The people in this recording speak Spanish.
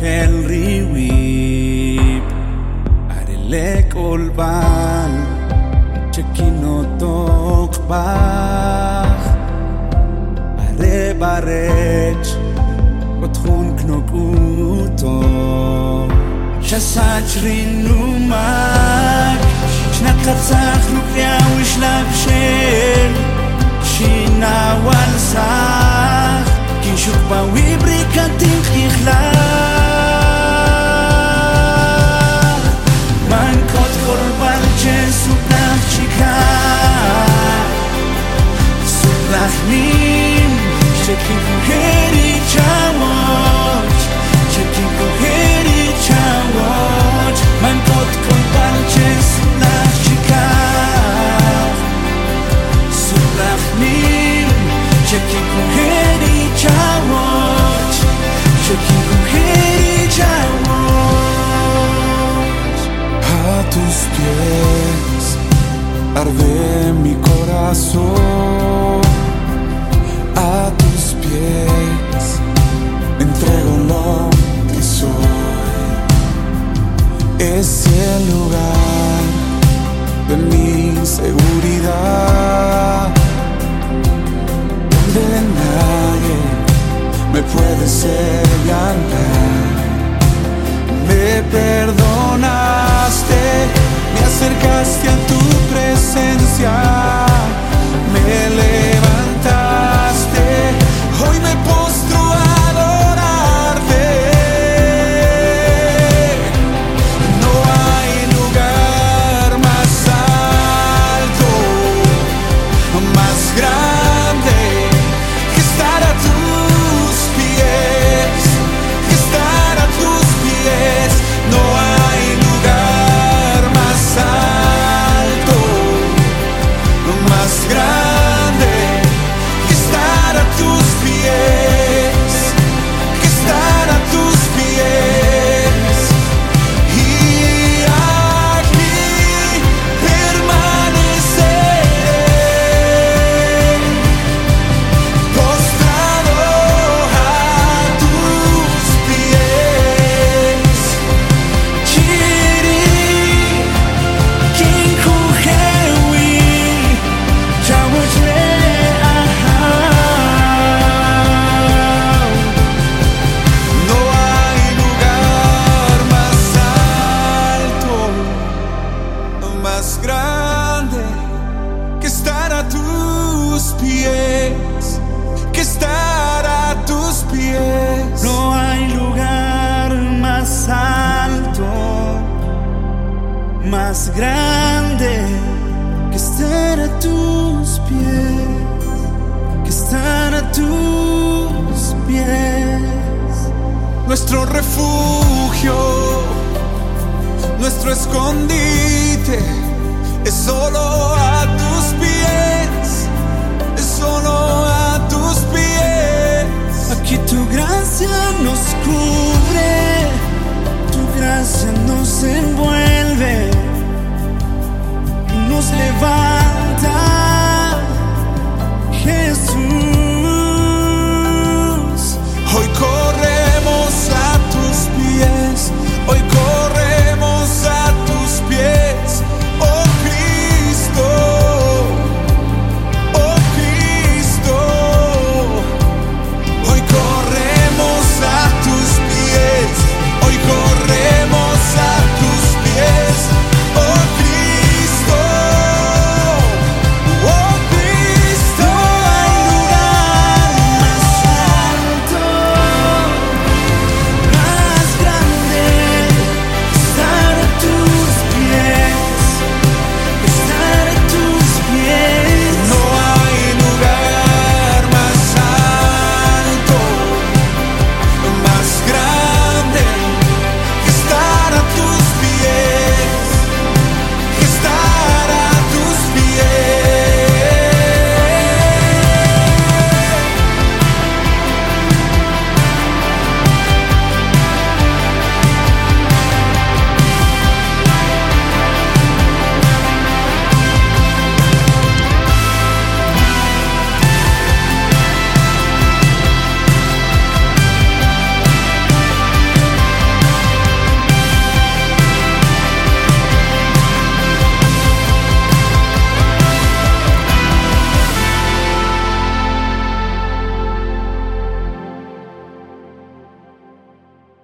el riwip arele kolban chekinotok bach are barech otkhun knokuto shasachrinu mak shnakatzach lukriau shlab shel shina walsach kinshuk bawibri katin khikhla man kot korban chesukach chika sukrachnim shekin heri chawot shekin heri chawot man kot korban chesukach chika sukrachnim shekin heri chawot shekin heri chawot a tus pies arde mi corazón, a tus pies entrego lo que soy. Es el lugar de mi seguridad, donde nadie me puede señalar. Me perdonaste, me acercaste a tu presencia, me levantaste, hoy me postro a adorarte. No hay lugar más alto, más grande que estar a tus pies, que estar a tus pies. No hay lugar más alto, más grande que estar a tus pies, que estar a tus pies. Y aquí permaneceré, postrado a tus pies. Chiri King Kuhewi Chawajle ahau No hay lugar más alto, más grande que estar a tus pies, que estar a tus pies. No hay lugar más alto, más grande que estar a tus pies, que estar a tus pies. Nuestro refugio, nuestro escondite, es solo a tus pies, es solo a tus pies. Aquí tu gracia nos cubre.